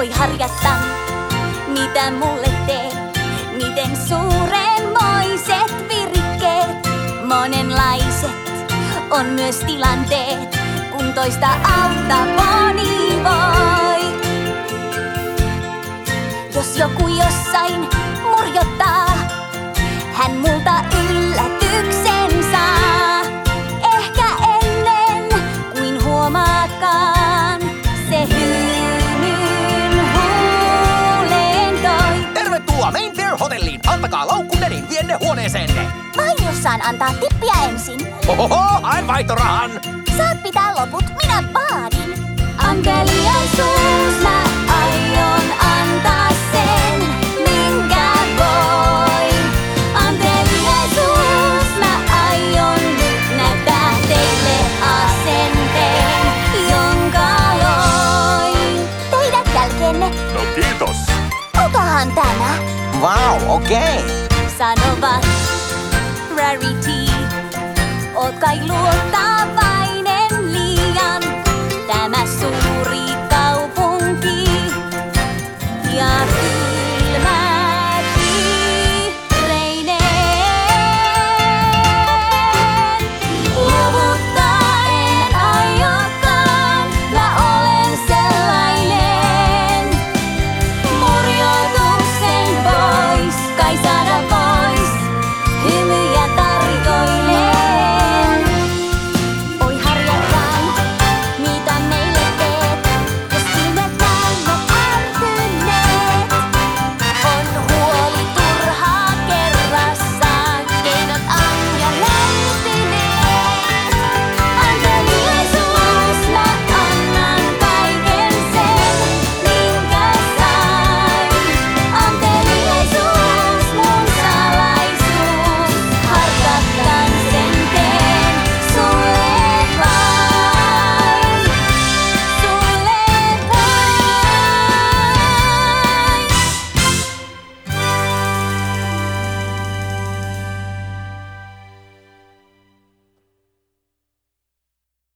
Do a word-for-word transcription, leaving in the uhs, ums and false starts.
oi harjattan, mitä mulle teet. Miten suurenmoiset virikkeet, monenlaiset on myös tilanteet, kun toista auttaa moni voi. Jos joku jossain murjottaa, hän multa yllätyksen saa. Ehkä ennen kuin huomaatkaan, se hymyn huuleen toi. Tervetuloa Mainfair Hotelliin! Antakaa laukkunne, niin vienne huoneeseenne. Vain jos saan antaa tippiä ensin. Ohoho, haen vaihtorahan! Saat pitää loput, minä vaadin. Anteliaisuus mä aion antaa sen, minkä voin. Anteliaisuus mä aion nyt näyttää teille asenteen, jonka loin. Teidät jälkeenne. No kiitos. Otahan tämä. Vau, wow, okei. Okay. Sanovat Rarity, oot kai luottaa.